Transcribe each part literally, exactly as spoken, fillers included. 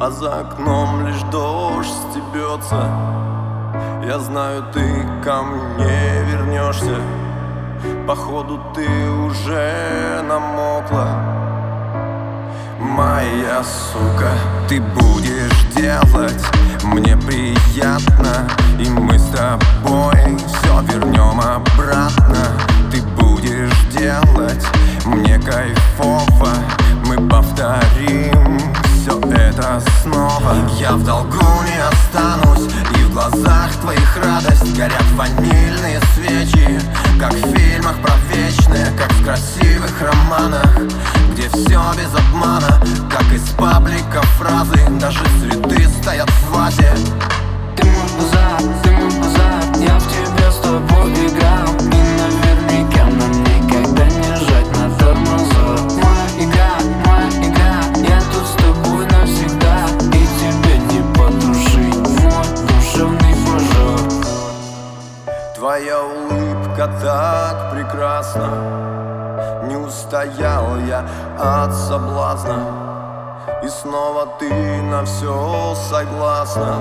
а за окном лишь дождь стебется. Я знаю, ты ко мне вернешься, походу ты уже намокла. Моя сука, ты будешь делать мне приятно, и мы с тобой все вернем обратно. Ты будешь делать мне кайфово, мы повторим все это снова. Я в долгу не останусь, и в глазах твоих радость. Горят ванильные свечи, как в фильмах про вечное, как в красивых романах, где все без обмана, как из паблика фразы. Даже цветы стоят в вазе. Ты мой базар, ты мой базар, я в тебя с тобой играл, и наверняка нам никогда не жать на тормоза. Моя игра, моя игра, я тут с тобой навсегда, и тебя не потушить, мой душевный пожар. Твоя улыбка так прекрасна, не устоял я от соблазна, и снова ты на все согласна.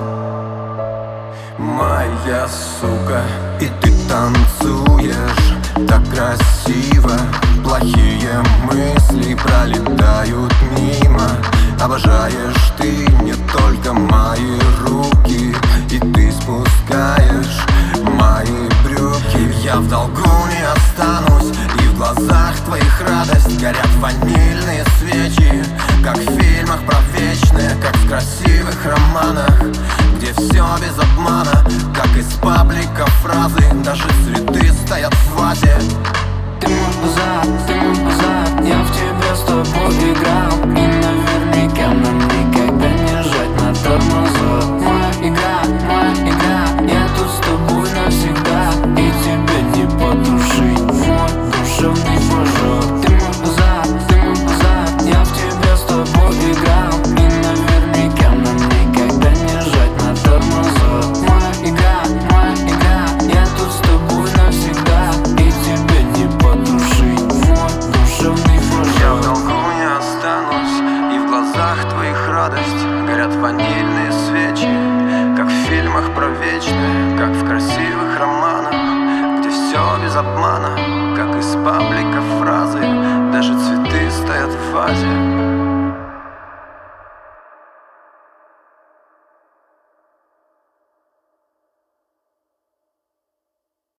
Моя сука, и ты танцуешь так красиво, плохие мысли пролетают мимо. Обожаешь ты не только мои руки, и ты спускаешь мои брюки. Я в долгу не останусь, и в глазах твоих радость. Горят ванильные свечи, как в фильмах про вечное, как в красивых романах, где все без обмана, как из паблика фразы. Даже цветы стоят в вазе. Ты мой базар, ты мой базар, я в тебя с тобой играл, и наверняка нам никогда не жать на тормоза. Моя игра, моя игра, я тут с тобой навсегда, и тебя не потушить, мой душевный пожар. Ты мой базар, ты мой базар, я в тебя с тобой играл, и наверняка нам никогда не жать на тормоза. Моя игра, моя игра, я тут с тобой навсегда, и тебя не потушить, мой душевный пожар. Я в долгу не останусь, и в глазах твоих радость. Горят ванильные свечи, как в фильмах про вечное, как в красивых романах, где все без обмана, как из паблика фразы. Даже цветы стоят в вазе.